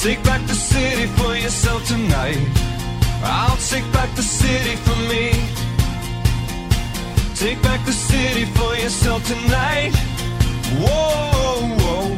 Take back the city for yourself tonight. I'll take back the city for me. Take back the city for yourself tonight. Whoa, whoa.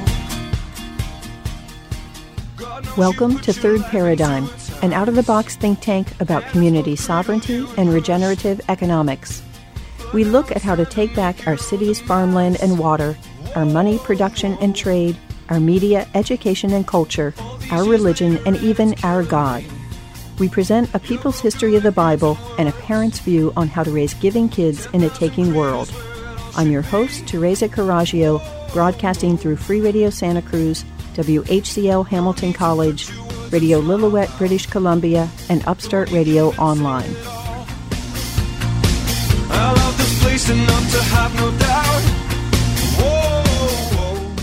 Welcome to Third Paradigm, an out-of-the-box think tank about community sovereignty and regenerative economics. We look at how to take back our city's farmland and water, our money, production, and trade, our media, education, and culture, our religion, and even our God. We present a people's history of the Bible and a parent's view on how to raise giving kids in a taking world. I'm your host, Teresa Caraggio, broadcasting through Free Radio Santa Cruz, WHCL Hamilton College, Radio Lillooet, British Columbia, and Upstart Radio Online. I love this place enough to have no doubt. Whoa, whoa.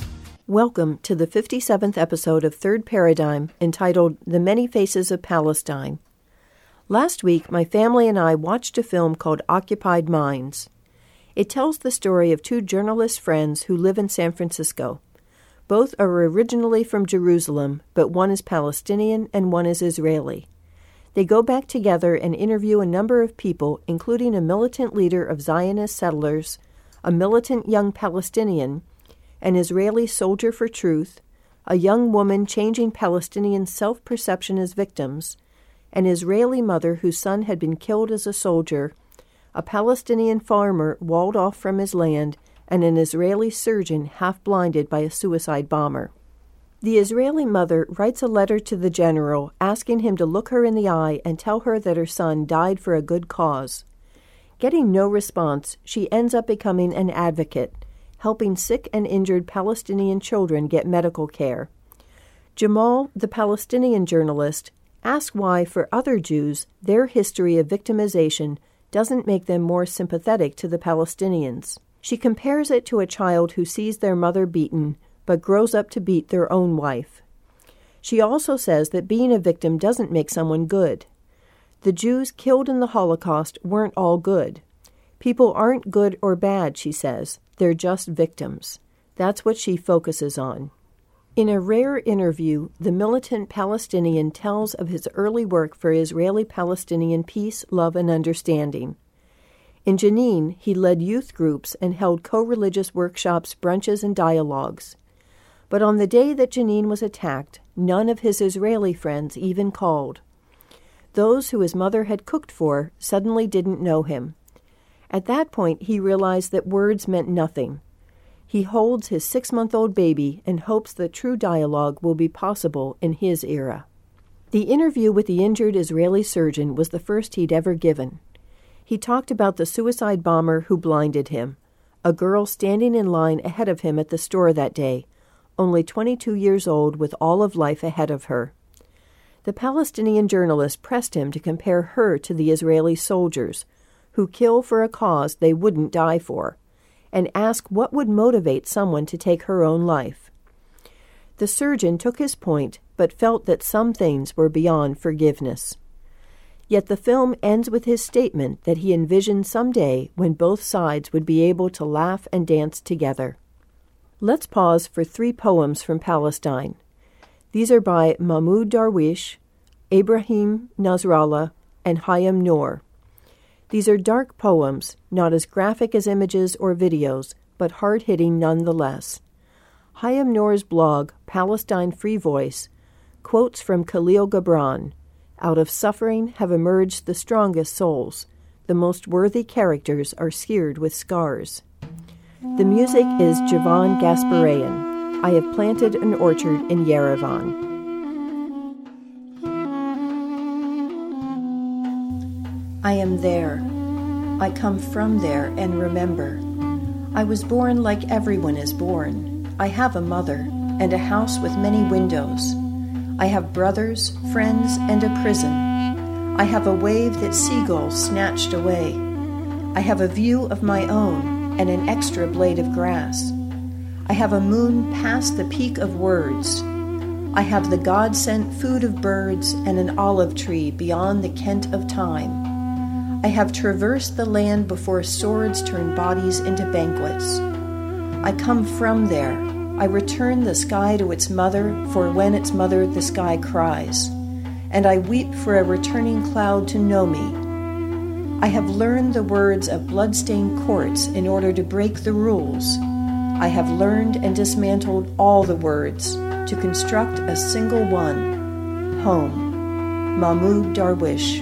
Welcome to the 57th episode of Third Paradigm, entitled The Many Faces of Palestine. Last week, my family and I watched a film called Occupied Minds. It tells the story of two journalist friends who live in San Francisco. Both are originally from Jerusalem, but one is Palestinian and one is Israeli. They go back together and interview a number of people, including a militant leader of Zionist settlers, a militant young Palestinian, an Israeli soldier for truth, a young woman changing Palestinian self-perception as victims, an Israeli mother whose son had been killed as a soldier, a Palestinian farmer walled off from his land, and an Israeli surgeon half-blinded by a suicide bomber. The Israeli mother writes a letter to the general asking him to look her in the eye and tell her that her son died for a good cause. Getting no response, she ends up becoming an advocate, helping sick and injured Palestinian children get medical care. Jamal, the Palestinian journalist, asks why, for other Jews, their history of victimization doesn't make them more sympathetic to the Palestinians. She compares it to a child who sees their mother beaten, but grows up to beat their own wife. She also says that being a victim doesn't make someone good. The Jews killed in the Holocaust weren't all good. People aren't good or bad, she says. They're just victims. That's what she focuses on. In a rare interview, the militant Palestinian tells of his early work for Israeli-Palestinian peace, love, and understanding. In Jenin, he led youth groups and held co-religious workshops, brunches, and dialogues. But on the day that Jenin was attacked, none of his Israeli friends even called. Those who his mother had cooked for suddenly didn't know him. At that point, he realized that words meant nothing. He holds his 6-month-old baby and hopes that true dialogue will be possible in his era. The interview with the injured Israeli surgeon was the first he'd ever given. He talked about the suicide bomber who blinded him, a girl standing in line ahead of him at the store that day, only 22 years old with all of life ahead of her. The Palestinian journalist pressed him to compare her to the Israeli soldiers, who kill for a cause they wouldn't die for, and ask what would motivate someone to take her own life. The surgeon took his point, but felt that some things were beyond forgiveness. Yet the film ends with his statement that he envisioned someday when both sides would be able to laugh and dance together. Let's pause for 3 poems from Palestine. These are by Mahmoud Darwish, Ibrahim Nasrallah, and Hayam Noor. These are dark poems, not as graphic as images or videos, but hard-hitting nonetheless. Hayam Noor's blog, Palestine Free Voice, quotes from Khalil Gibran, "Out of suffering have emerged the strongest souls. The most worthy characters are seared with scars." The music is Javan Gasparian. I have planted an orchard in Yerevan. I am there. I come from there and remember. I was born like everyone is born. I have a mother and a house with many windows. I have brothers, friends, and a prison. I have a wave that seagulls snatched away. I have a view of my own and an extra blade of grass. I have a moon past the peak of words. I have the God-sent food of birds and an olive tree beyond the Kent of time. I have traversed the land before swords turned bodies into banquets. I come from there, I return the sky to its mother, for when its mother the sky cries. And I weep for a returning cloud to know me. I have learned the words of blood-stained courts in order to break the rules. I have learned and dismantled all the words to construct a single one. Home. Mahmoud Darwish.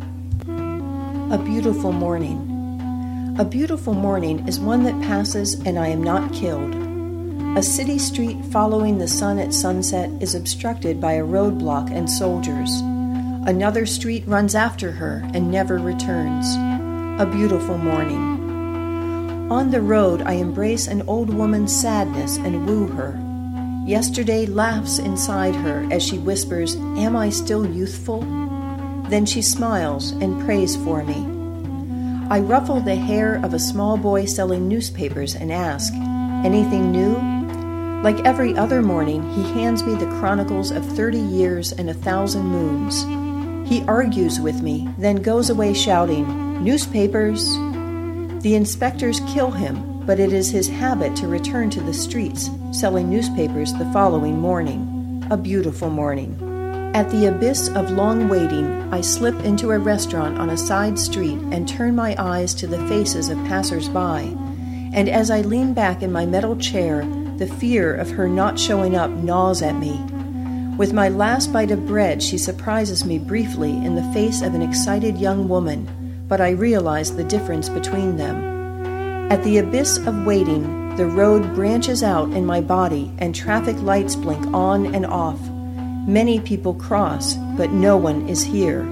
A beautiful morning. A beautiful morning is one that passes and I am not killed. A city street following the sun at sunset is obstructed by a roadblock and soldiers. Another street runs after her and never returns. A beautiful morning. On the road, I embrace an old woman's sadness and woo her. Yesterday laughs inside her as she whispers, "Am I still youthful?" Then she smiles and prays for me. I ruffle the hair of a small boy selling newspapers and ask, "Anything new?" Like every other morning, he hands me the chronicles of 30 years and 1,000 moons. He argues with me, then goes away shouting, "Newspapers!" The inspectors kill him, but it is his habit to return to the streets, selling newspapers the following morning. A beautiful morning. At the abyss of long waiting, I slip into a restaurant on a side street and turn my eyes to the faces of passers-by. And as I lean back in my metal chair, the fear of her not showing up gnaws at me. With my last bite of bread, she surprises me briefly in the face of an excited young woman, but I realize the difference between them. At the abyss of waiting, the road branches out in my body and traffic lights blink on and off. Many people cross, but no one is here.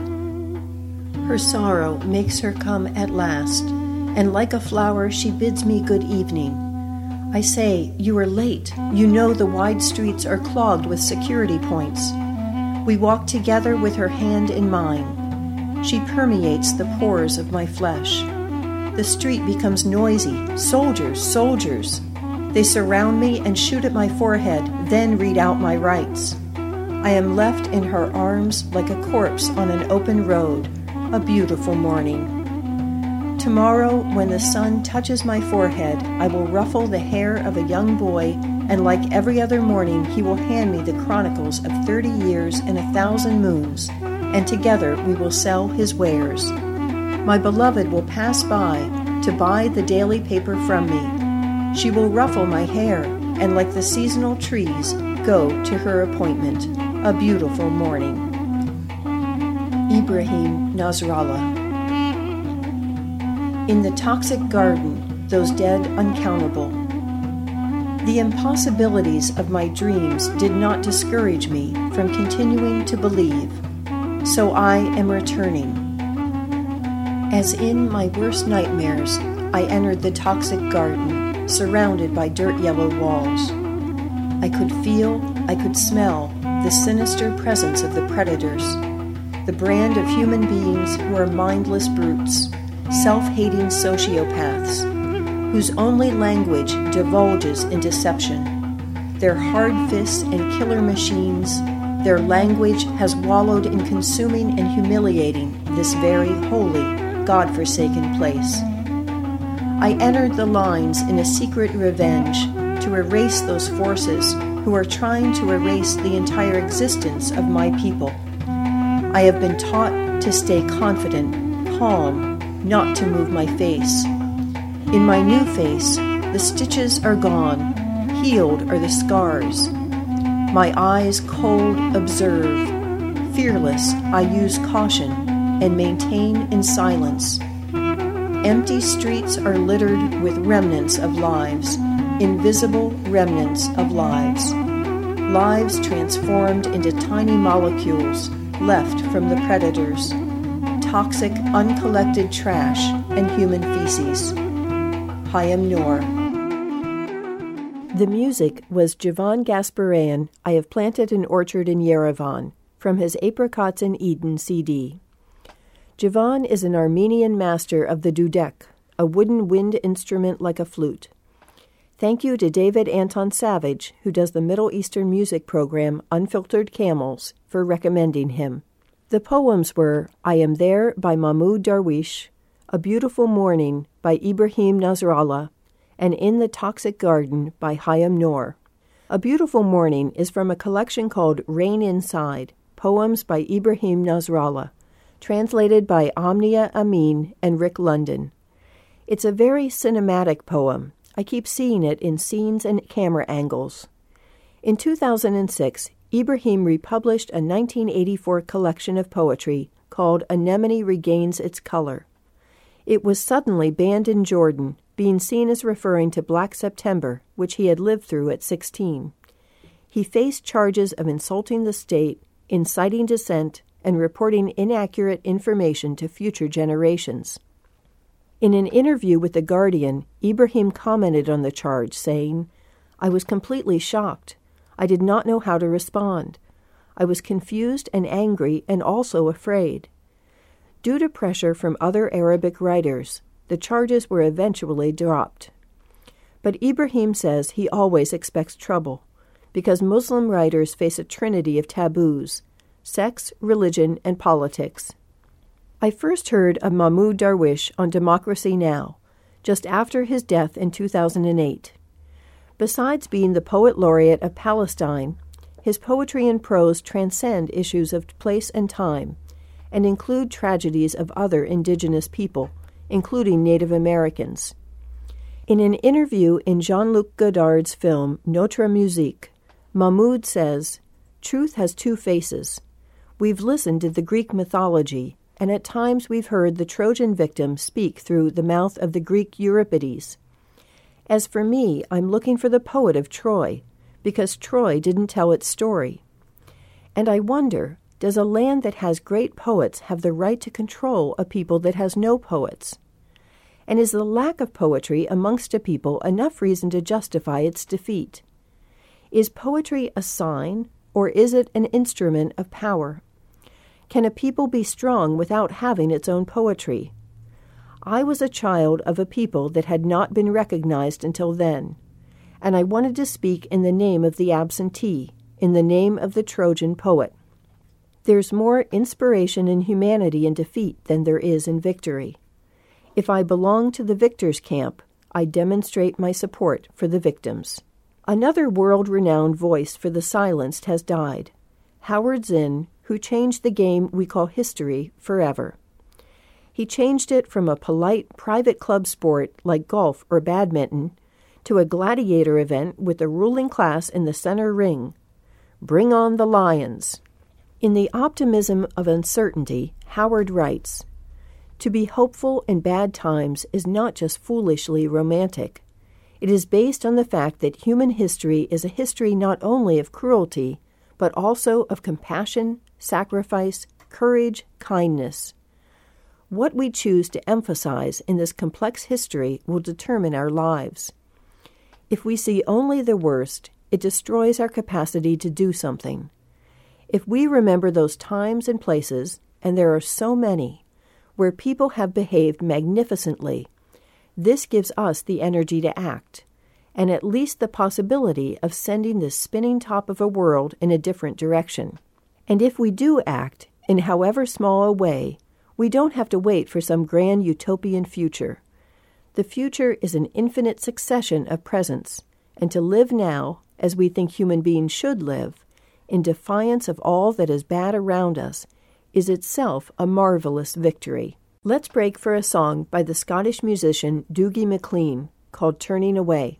Her sorrow makes her come at last, and like a flower she bids me good evening. I say, "You are late. You know the wide streets are clogged with security points." We walk together with her hand in mine. She permeates the pores of my flesh. The street becomes noisy. Soldiers, soldiers. They surround me and shoot at my forehead, then read out my rights. I am left in her arms like a corpse on an open road. A beautiful morning. Tomorrow, when the sun touches my forehead, I will ruffle the hair of a young boy, and like every other morning, he will hand me the chronicles of 30 years and 1,000 moons, and together we will sell his wares. My beloved will pass by to buy the daily paper from me. She will ruffle my hair, and like the seasonal trees, go to her appointment. A beautiful morning. Ibrahim Nasrallah. In the toxic garden, those dead uncountable. The impossibilities of my dreams did not discourage me from continuing to believe, so I am returning. As in my worst nightmares, I entered the toxic garden, surrounded by dirt yellow walls. I could feel, I could smell the sinister presence of the predators, the brand of human beings who are mindless brutes, self-hating sociopaths, whose only language divulges in deception. Their hard fists and killer machines, their language has wallowed in consuming and humiliating this very holy, God-forsaken place. I entered the lines in a secret revenge to erase those forces who are trying to erase the entire existence of my people. I have been taught to stay confident, calm, not to move my face. In my new face, the stitches are gone, healed are the scars. My eyes cold observe. Fearless, I use caution and maintain in silence. Empty streets are littered with remnants of lives, invisible remnants of lives. Lives transformed into tiny molecules left from the predators. Toxic, uncollected trash and human feces. Hayam Noor. The music was Javan Gasparian, I Have Planted an Orchard in Yerevan, from his Apricots in Eden CD. Javan is an Armenian master of the dudek, a wooden wind instrument like a flute. Thank you to David Anton Savage, who does the Middle Eastern music program Unfiltered Camels, for recommending him. The poems were I Am There by Mahmoud Darwish, A Beautiful Morning by Ibrahim Nasrallah, and In the Toxic Garden by Hayam Noor. A Beautiful Morning is from a collection called Rain Inside, Poems by Ibrahim Nasrallah, translated by Omnia Amin and Rick London. It's a very cinematic poem. I keep seeing it in scenes and camera angles. In 2006, Ibrahim republished a 1984 collection of poetry called Anemone Regains Its Color. It was suddenly banned in Jordan, being seen as referring to Black September, which he had lived through at 16. He faced charges of insulting the state, inciting dissent, and reporting inaccurate information to future generations. In an interview with The Guardian, Ibrahim commented on the charge, saying, "I was completely shocked. I did not know how to respond. I was confused and angry and also afraid." Due to pressure from other Arabic writers, the charges were eventually dropped. But Ibrahim says he always expects trouble, because Muslim writers face a trinity of taboos: sex, religion, and politics. I first heard of Mahmoud Darwish on Democracy Now!, just after his death in 2008. Besides being the poet laureate of Palestine, his poetry and prose transcend issues of place and time, and include tragedies of other indigenous people, including Native Americans. In an interview in Jean-Luc Godard's film Notre Musique, Mahmoud says, "Truth has two faces. We've listened to the Greek mythology, and at times we've heard the Trojan victim speak through the mouth of the Greek Euripides. As for me, I'm looking for the poet of Troy, because Troy didn't tell its story. And I wonder, does a land that has great poets have the right to control a people that has no poets? And is the lack of poetry amongst a people enough reason to justify its defeat? Is poetry a sign, or is it an instrument of power? Can a people be strong without having its own poetry? I was a child of a people that had not been recognized until then, and I wanted to speak in the name of the absentee, in the name of the Trojan poet. There's more inspiration in humanity in defeat than there is in victory. If I belong to the victors' camp, I demonstrate my support for the victims." Another world-renowned voice for the silenced has died, Howard Zinn, who changed the game we call history forever. He changed it from a polite private club sport like golf or badminton to a gladiator event with the ruling class in the center ring. Bring on the lions. In The Optimism of Uncertainty, Howard writes, "To be hopeful in bad times is not just foolishly romantic. It is based on the fact that human history is a history not only of cruelty, but also of compassion, sacrifice, courage, kindness. What we choose to emphasize in this complex history will determine our lives. If we see only the worst, it destroys our capacity to do something. If we remember those times and places, and there are so many, where people have behaved magnificently, this gives us the energy to act, and at least the possibility of sending this spinning top of a world in a different direction. And if we do act, in however small a way, we don't have to wait for some grand utopian future. The future is an infinite succession of presents, and to live now, as we think human beings should live, in defiance of all that is bad around us, is itself a marvelous victory." Let's break for a song by the Scottish musician Dougie MacLean called Turning Away.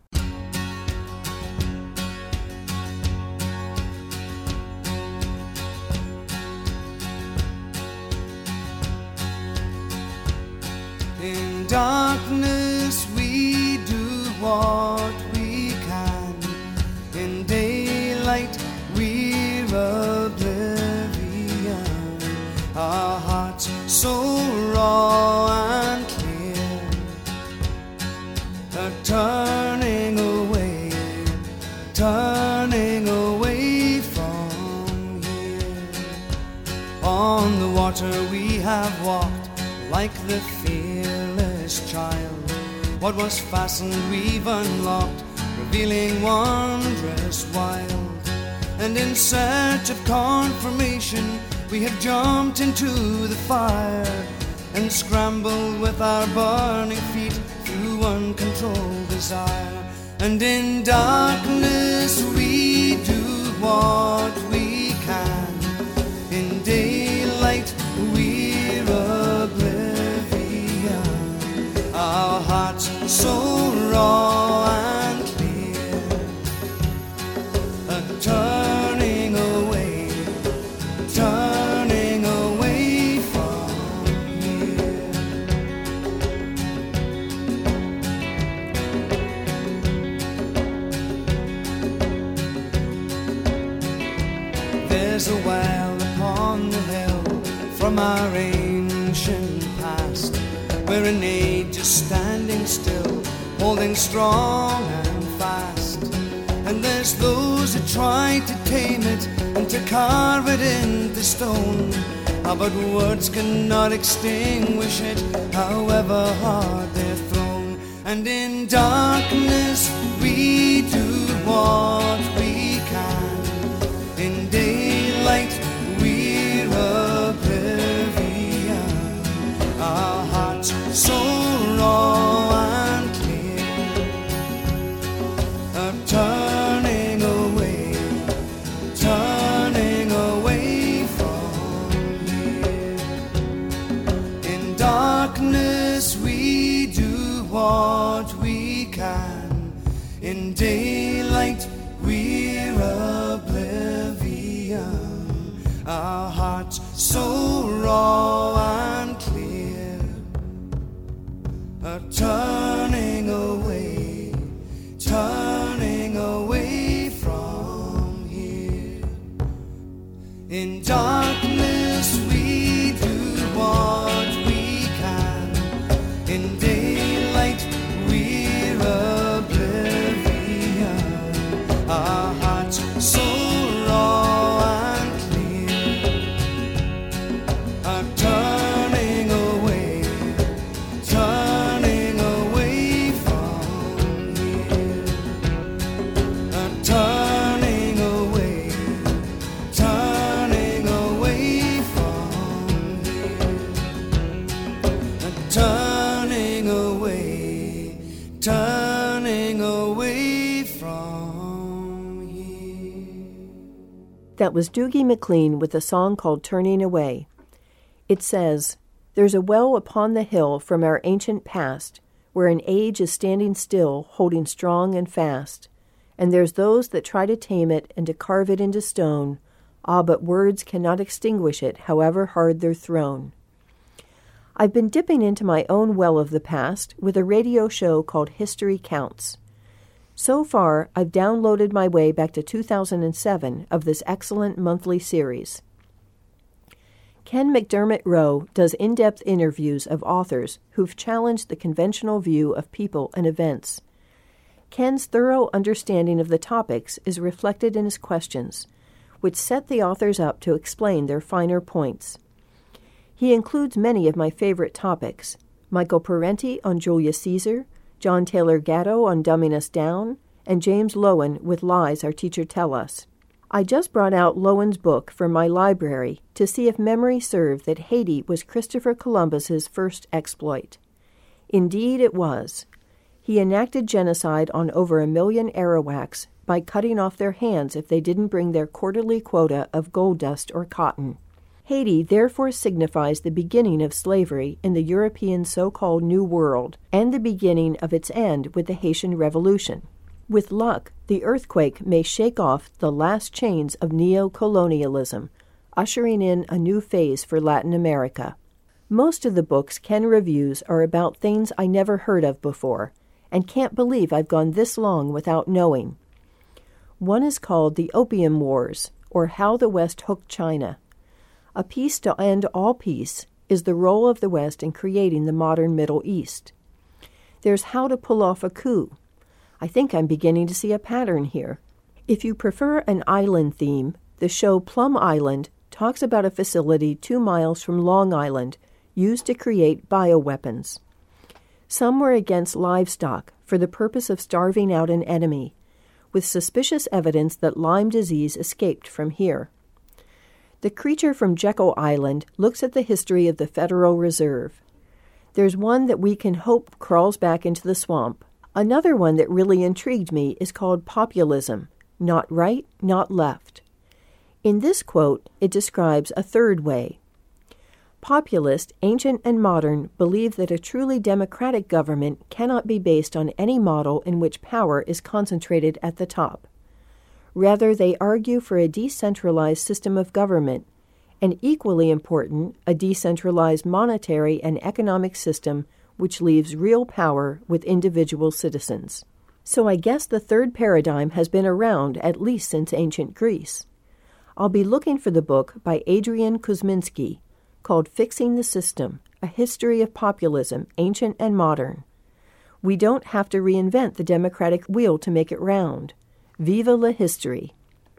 In darkness we do what we can. In daylight we're oblivion. Our hearts so raw and clear are turning away from here. On the water we have walked like the fearless child. What was fastened we've unlocked, revealing wondrous wild. And in search of confirmation we have jumped into the fire and scrambled with our burning feet through uncontrolled desire. And in darkness we do what we can. In daylight we're oblivion. Our hearts so raw and clear, a turning away from here. There's a well upon the hill from our ancient past, where an age is standing still, holding strong and fast. And there's those who try to tame it and to carve it into stone. But words cannot extinguish it, however hard they're thrown. And in darkness we do what we can. In daylight we're oblivion. Our hearts so raw and clear, are turning away from here. In darkness we do what we can. In daylight we're oblivion. Our hearts so raw and clear, are turning away from here. In darkness we do what we can. In daylight we're oblivion. Our hearts so raw and clear, are turning away from here. Are turning away from here. Are turning away from here. That was Doogie McLean with a song called Turning Away. It says, "There's a well upon the hill from our ancient past, where an age is standing still, holding strong and fast. And there's those that try to tame it and to carve it into stone. But words cannot extinguish it, however hard they're thrown." I've been dipping into my own well of the past with a radio show called History Counts. So far, I've downloaded my way back to 2007 of this excellent monthly series. Ken McDermott Rowe does in-depth interviews of authors who've challenged the conventional view of people and events. Ken's thorough understanding of the topics is reflected in his questions, which set the authors up to explain their finer points. He includes many of my favorite topics: Michael Parenti on Julius Caesar, John Taylor Gatto on Dumbing Us Down, and James Loewen with Lies Our Teacher Tell Us. I just brought out Loewen's book from my library to see if memory served that Haiti was Christopher Columbus's first exploit. Indeed it was. He enacted genocide on over 1 million Arawaks by cutting off their hands if they didn't bring their quarterly quota of gold dust or cotton. Haiti therefore signifies the beginning of slavery in the European so-called New World and the beginning of its end with the Haitian Revolution. With luck, the earthquake may shake off the last chains of neo-colonialism, ushering in a new phase for Latin America. Most of the books Ken reviews are about things I never heard of before, and can't believe I've gone this long without knowing. One is called The Opium Wars, or How the West Hooked China. A Peace to End All Peace is the role of the West in creating the modern Middle East. There's How to Pull Off a Coup. I think I'm beginning to see a pattern here. If you prefer an island theme, the show Plum Island talks about a facility 2 miles from Long Island used to create bioweapons. Some were against livestock for the purpose of starving out an enemy, with suspicious evidence that Lyme disease escaped from here. The Creature from Jekyll Island looks at the history of the Federal Reserve. There's one that we can hope crawls back into the swamp. Another one that really intrigued me is called populism, not right, not left. In this quote, it describes a third way. Populists, ancient and modern, believe that a truly democratic government cannot be based on any model in which power is concentrated at the top. Rather, they argue for a decentralized system of government, and equally important, a decentralized monetary and economic system which leaves real power with individual citizens. So I guess the third paradigm has been around at least since ancient Greece. I'll be looking for the book by Adrian Kuzminski called Fixing the System, A History of Populism, Ancient and Modern. We don't have to reinvent the democratic wheel to make it round. Viva la history.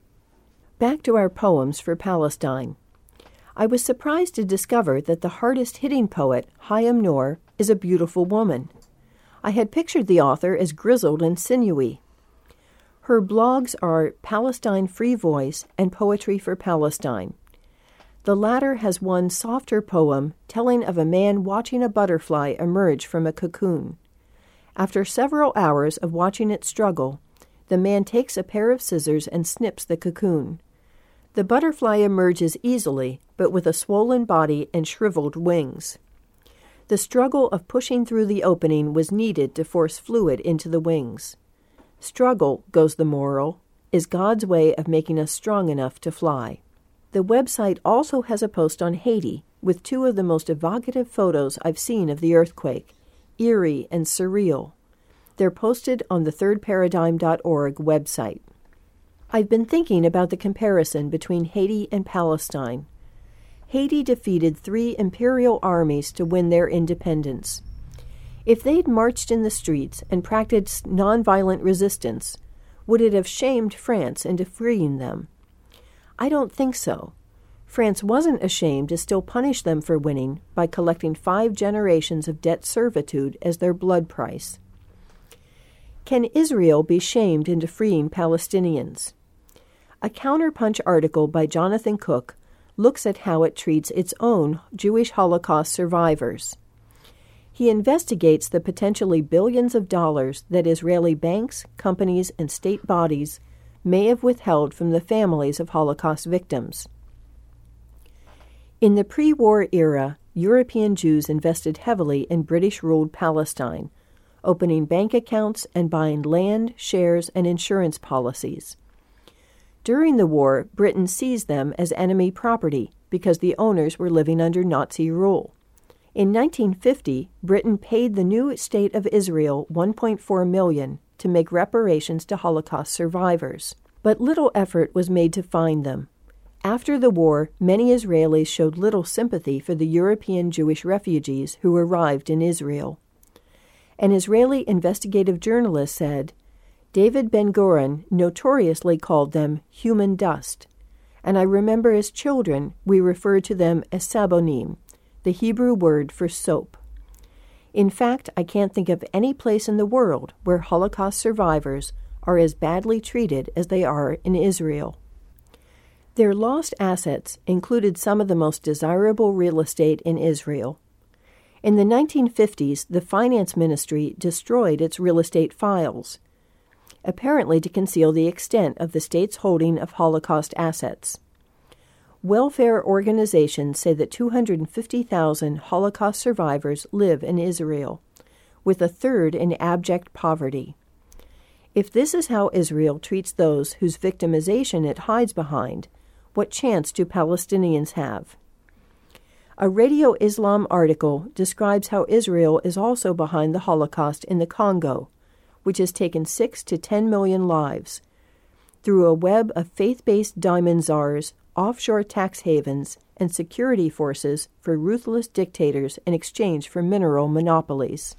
Back to our poems for Palestine. I was surprised to discover that the hardest-hitting poet, Hayam Noor, is a beautiful woman. I had pictured the author as grizzled and sinewy. Her blogs are Palestine Free Voice and Poetry for Palestine. The latter has one softer poem telling of a man watching a butterfly emerge from a cocoon. After several hours of watching it struggle, the man takes a pair of scissors and snips the cocoon. The butterfly emerges easily, but with a swollen body and shriveled wings. The struggle of pushing through the opening was needed to force fluid into the wings. Struggle, goes the moral, is God's way of making us strong enough to fly. The website also has a post on Haiti with two of the most evocative photos I've seen of the earthquake, eerie and surreal. They're posted on the thirdparadigm.org website. I've been thinking about the comparison between Haiti and Palestine. Haiti defeated 3 imperial armies to win their independence. If they'd marched in the streets and practiced nonviolent resistance, would it have shamed France into freeing them? I don't think so. France wasn't ashamed to still punish them for winning by collecting 5 generations of debt servitude as their blood price. Can Israel be shamed into freeing Palestinians? A Counterpunch article by Jonathan Cook looks at how it treats its own Jewish Holocaust survivors. He investigates the potentially billions of dollars that Israeli banks, companies, and state bodies may have withheld from the families of Holocaust victims. In the pre-war era, European Jews invested heavily in British-ruled Palestine, opening bank accounts and buying land, shares, and insurance policies. During the war, Britain seized them as enemy property because the owners were living under Nazi rule. In 1950, Britain paid the new state of Israel $1.4 million to make reparations to Holocaust survivors, but little effort was made to find them. After the war, many Israelis showed little sympathy for the European Jewish refugees who arrived in Israel. An Israeli investigative journalist said, David Ben-Gurion notoriously called them human dust, and I remember as children we referred to them as sabonim, the Hebrew word for soap. In fact, I can't think of any place in the world where Holocaust survivors are as badly treated as they are in Israel. Their lost assets included some of the most desirable real estate in Israel. In the 1950s, the finance ministry destroyed its real estate files, apparently to conceal the extent of the state's holding of Holocaust assets. Welfare organizations say that 250,000 Holocaust survivors live in Israel, with a third in abject poverty. If this is how Israel treats those whose victimization it hides behind, what chance do Palestinians have? A Radio Islam article describes how Israel is also behind the Holocaust in the Congo, which has taken 6 to 10 million lives, through a web of faith-based diamond czars, offshore tax havens, and security forces for ruthless dictators in exchange for mineral monopolies.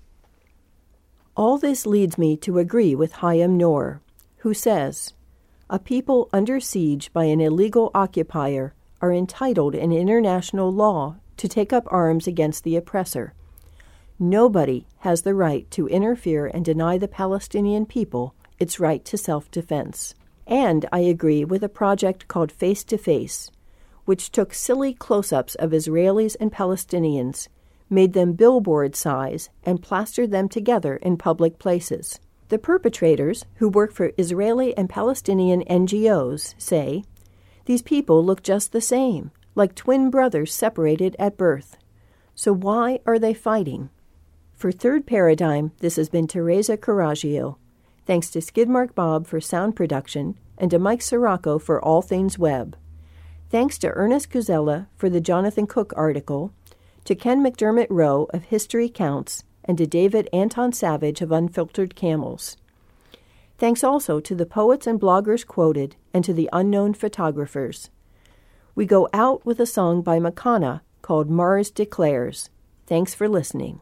All this leads me to agree with Hayam Noor, who says, a people under siege by an illegal occupier are entitled in international law to take up arms against the oppressor. Nobody has the right to interfere and deny the Palestinian people its right to self-defense. And I agree with a project called Face to Face, which took silly close-ups of Israelis and Palestinians made them billboard size, and plastered them together in public places. The perpetrators, who work for Israeli and Palestinian NGOs, say, "These people look just the same, like twin brothers separated at birth. So why are they fighting?" For Third Paradigm, this has been Teresa Coraggio. Thanks to Skidmark Bob for sound production and to Mike Sirocco for all things web. Thanks to Ernest Guzella for the Jonathan Cook article, to Ken McDermott Rowe of History Counts, and to David Anton Savage of Unfiltered Camels. Thanks also to the poets and bloggers quoted and to the unknown photographers. We go out with a song by Makana called Mars Declares. Thanks for listening.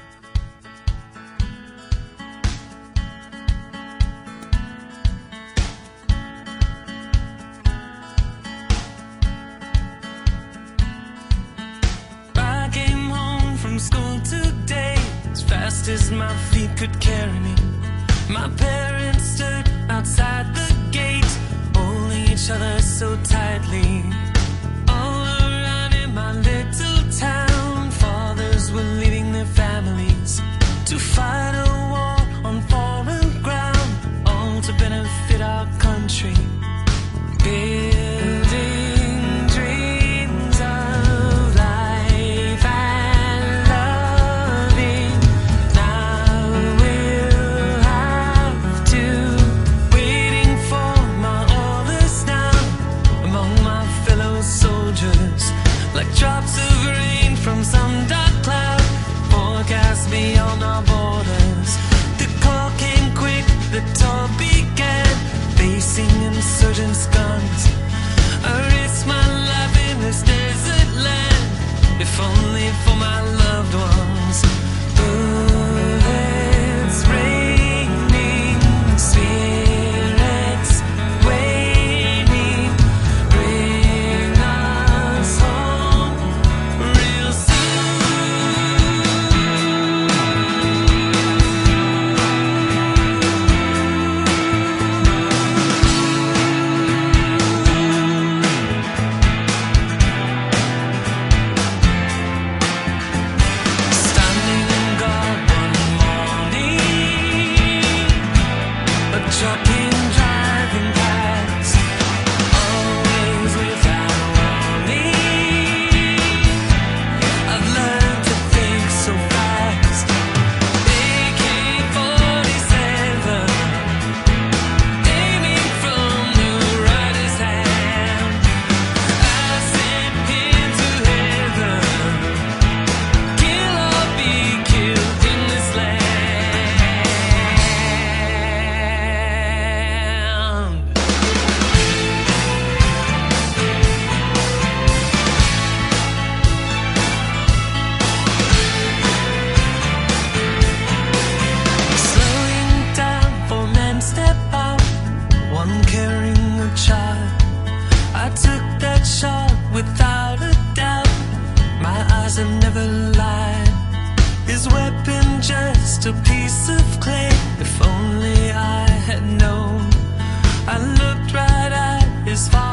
I came home from school today as fast as my feet could carry me. My parents stood outside the gate, holding each other so tightly. All around in my little town, fathers were leading their families to fight a war on foreign ground, all to benefit our country. Building dreams of life and loving. Now we'll have to, waiting for my orders now, among my fellow soldiers, like drops of rain from some dark cloud, forecast beyond our borders. The call came quick, the tour began, facing insurgents' guns. I risked my life in this desert land, if only for my loved ones. Bullets raining, spirits waiting, bring us home real Standing guard one morning, a truck came driving past, always without warning. I've learned to think so fast. AK-47, aiming from the rider's hand. I sent him to heaven. Kill or be killed in this land. Slowing down, 4 men step out, one carrying a child. I took that shot without a doubt. My eyes have never lied. His weapon just a piece of clay. If only I had known. I looked right at his father.